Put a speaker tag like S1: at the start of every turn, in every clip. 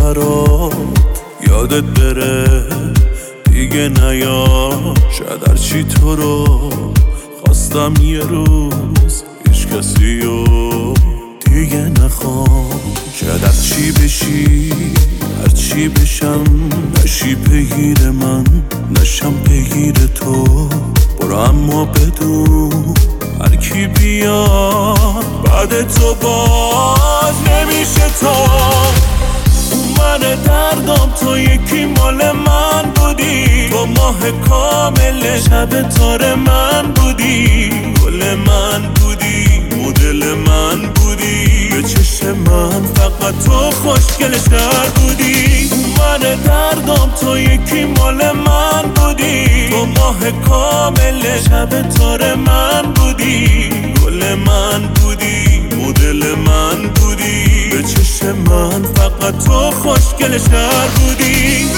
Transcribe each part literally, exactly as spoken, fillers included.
S1: برات یادت بره دیگه نیا. شاید هرچی تو رو خواستم یه روز هیچ کسی رو دیگه نخوام. شاید هرچی بشی هرچی بشم نشی پیگیر من نشم پیگیر تو. برو اما بدون هر کی بیاد بعد تو باز نمیشه تو. اون من دردم تو یکی مال من بودی. تو ماه کامل شب تار من بودی. گل من بودی مدل من بودی. به چشم من فقط تو خوشگل‌تر بودی. اون من دردم تو یکی مال من بودی. تو ماه کامل شب تار من بودی. گل من بودی مدل من بودی. به چشم من فقط تو خوشگل‌تر بودی.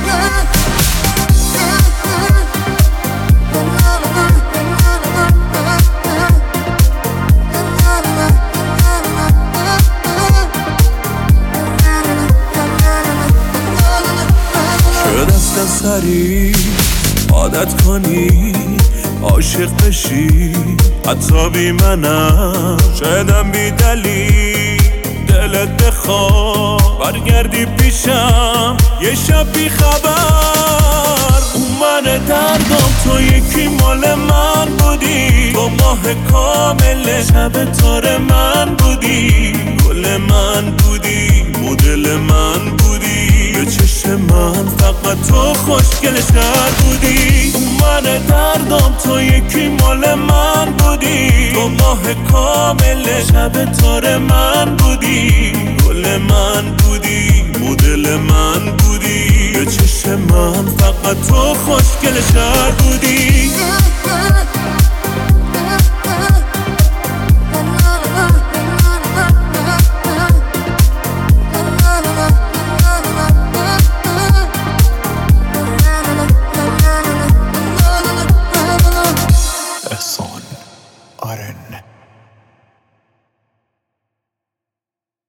S1: سری عادت کنی عاشق بشی حتی بی منم. شایدم بی دلیل دلت بخواد برگردی پیشم یه شب بی خبر. اون من دردم تو یکی مال من بودی. تو ماه کامل شب تار من بودی. گل من بودی مدل من بودی. به چشم من فقط تو خوشگل‌تر بودی. اون من دردم تو یکی مال من بودی. تو ماه کامل شب تار من بودی. گل من بودی مدل من بودی. به چشم من فقط تو خوشگل‌تر بودی.